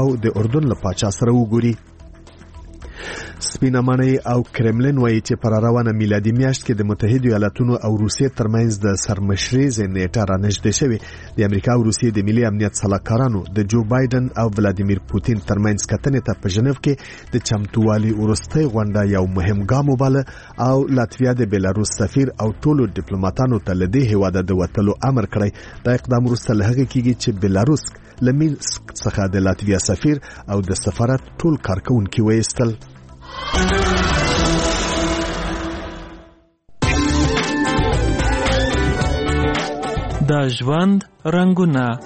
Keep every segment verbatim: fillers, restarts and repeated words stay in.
او د اردن له پاچا سره وګوري. سپینه ماڼۍ او کرملین وایي چې پر روانه میلادي میاشت کې د متحده ایالاتونو او روسیې ترمنځ د سرمشریزې نیټه رانږدې شوې. د امریکا او روسیې د ملي امنیت سلاکارانو د جو بایدن او ولادیمیر پوتین ترمنځ کتنې ته په ژنیو کې د چمتووالي وروستۍ غونډه یو مهم ګام وباله او لاتویا د بیلاروس سفیر او ټولو ډیپلوماټانو ته له دې هیواده د وتلو امر کړی. دا اقدام وروسته له هغه کېږي چې بیلاروس له مینسک څخه د لاتویا سفیر او د سفارت ټول کارکونکي وایستل. د ژوند رنګونه.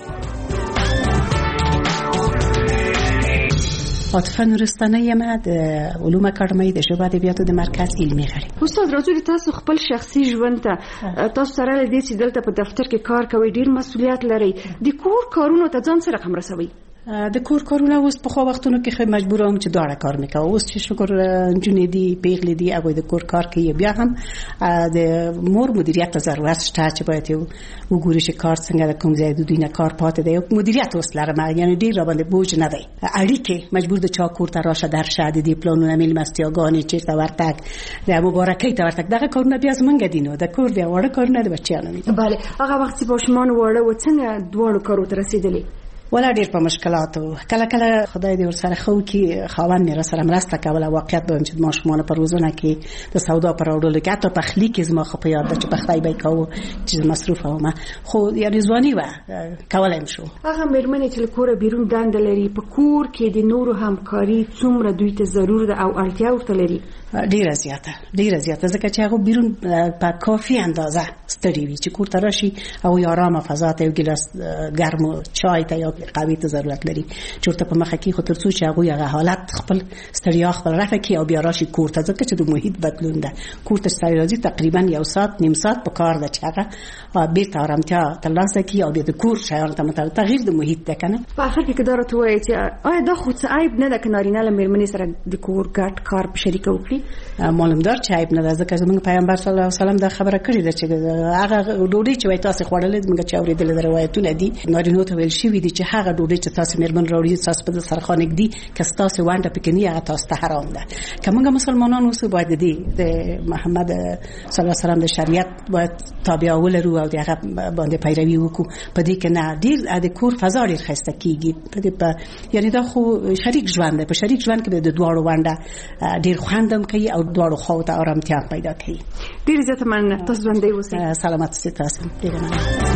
عاطفه نورستانه یم د علوم اکاډمۍ د ژبې ادبیاتو د مرکز علمي غړي. استاد راځي تاسو خپل شخصي ژوند ته تاسو سره لدې چې دلته په دفتر کې کار کوي ډیر مسؤلیت لري د کور کارونو ته ځان سره کوم رسوي؟ د کور کارونه اوس په خو وختونو کې خو مجبور یم چې دواړه کار میکوم. اوس چې شکر جنې دي پیغلې دي هغه د کور کار کوي بیا هم د مور مدیریت ضرورت شته چې باید یو وګوري چې کار څنګه د کوم ځای د دوی نه کار پاتې دی. یو مدیریت اوس لرم یعنی ډیر را باندې بوج نه دی. اړیکې مجبور د چا کور ته راشه درشه د دې پلانونه میلمستیاګانې چیرته ورتګ د مبارکۍ ته ورتګ دغه کارونه بیا زمونږ دي نو د کور بیا وړه کارونه د بچیانو دي. بله هغه وخت چې ماشومان وړه و څنګه دواړو کارو ته رسیدلې؟ ولا ډیر په مشکلاتو کله کله خدای دې ورسره خو کې خاوند مې را سره مرسته کوله. واقعیت به چې ماشومان په روزانه کې د سودا پر وړلو کې حتی په خلی کې زما خو په یاد ده چې په خدای به کاوه چې مصروف ومه خو یعنی ځواني و کولم شو. هغه مېرمنې چې کور بیرون دند لري په کور کې د نورو همکاري څومره دوی ته ضرور ده او اړتیا ورته لري؟ ډیره زیاته ډیره زیاته ځکه چې هغه بیرون په کافي اندازه ستړي وي چې کور ته راشي او آرامه فضا ته یو ګلاس ګرم چای ته یا قهوې ته ضرورت لري. چورته په مخه کې خو تر څو چې هغه هغه حالت خپل ستړیا خپل رافه کې او بیا راشي کور ته ځکه چې د محیط بدلون ده. کور ته ستړي راځي تقریبا یو ساعت نیم ساعت په کار ده چې هغه بیرته آرامتیا ترلاسه کړي او بیا د کور شایان ته متل تغییر د محیط ده کنه. په اخر کې دا راته وایي چې آیا دا خو څه عیب نه ده که نارینه له مېرمنې سره د کور ګډ کار په شریکه وکړي؟ معلوم دار چې عیب نه ده ځکه زموږ پیغمبر صلی الله علیه وسلم دا خبره کړې ده چې هغه ډوډۍ چې وای تاسو خوړلې موږ چې اورېدل د روایتونه دي نارینه ته ویل شوی دي چې هغه ډوډۍ چې تاسو مېرمن راوړي تاسو په سرخانه کې دي که تاسو وانډه پکې نه هغه تاسو ته حرام ده. که موږ مسلمانان اوسو باید دي د محمد صلی الله علیه وسلم د شریعت باید تابع ولرو او دغه باندې پیروي وکړو. په دې کې نه ډیر د کور فضا ډیر خسته کیږي. په دې په یعنی دا خو شریک ژوند دی. په شریک ژوند کې د دوړو وانډه ډیر خوندم کوي او دوړو خو ته آرامتیا پیدا کوي. ډیر زیات مننه. تاسو باندې اوسئ. سلامت اوسئ تاسو. ډیر مننه.